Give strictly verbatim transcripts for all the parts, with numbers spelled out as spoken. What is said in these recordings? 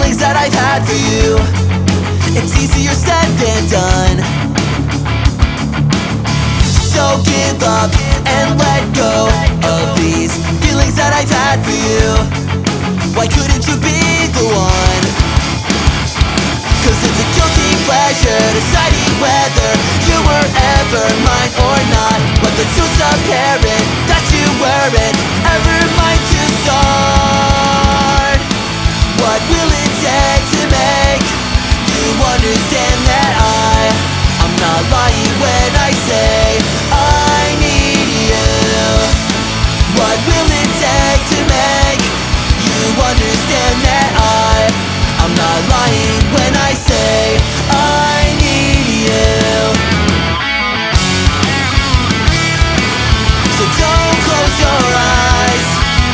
feelings that I've had for you. It's easier said than done. So give up and let go of these feelings that I've had for you. Why couldn't you be the one? Cause it's a guilty pleasure deciding whether you were ever mine or not. But the truth's apparent that you weren't ever mine to start. What will it take to make you understand that I I'm not lying when I say I need you? What will it take to make you understand that I I'm not lying when I say I need you? So don't close your eyes.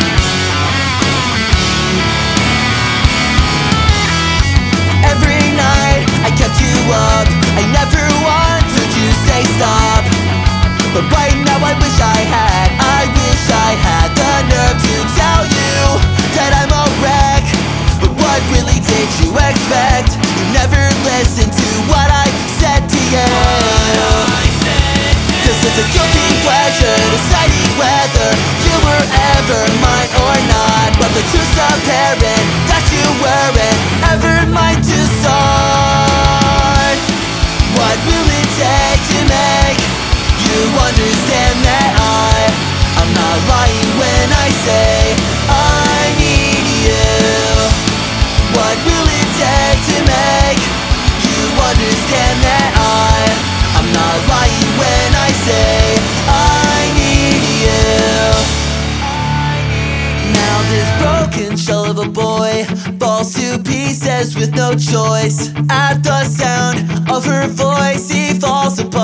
Every night I kept you up, I never wanted you say stop. But right now I wish I had, I wish I had the nerve to tell you that I'm a wreck. But what really did you expect? You never listened to what I said to you. Cause it's a guilty pleasure deciding whether you were ever mine or not. But the truth's apparent that you weren't ever mine to start. What will it take to make you understand that I I'm not lying when I say I need you? What will it take to make you understand that I I'm not lying when I say I need you? Now this broken shell of a boy falls to pieces with no choice. At the sound of her voice he falls apart.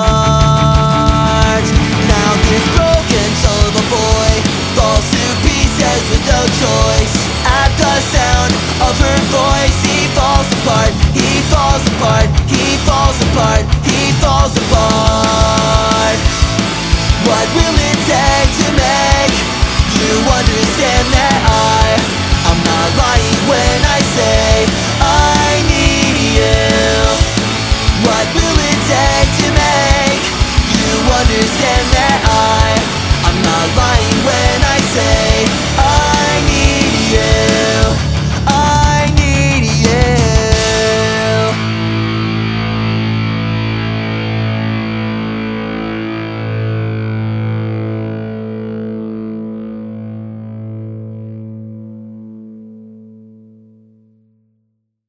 Now this broken shell of a boy falls to pieces with no choice.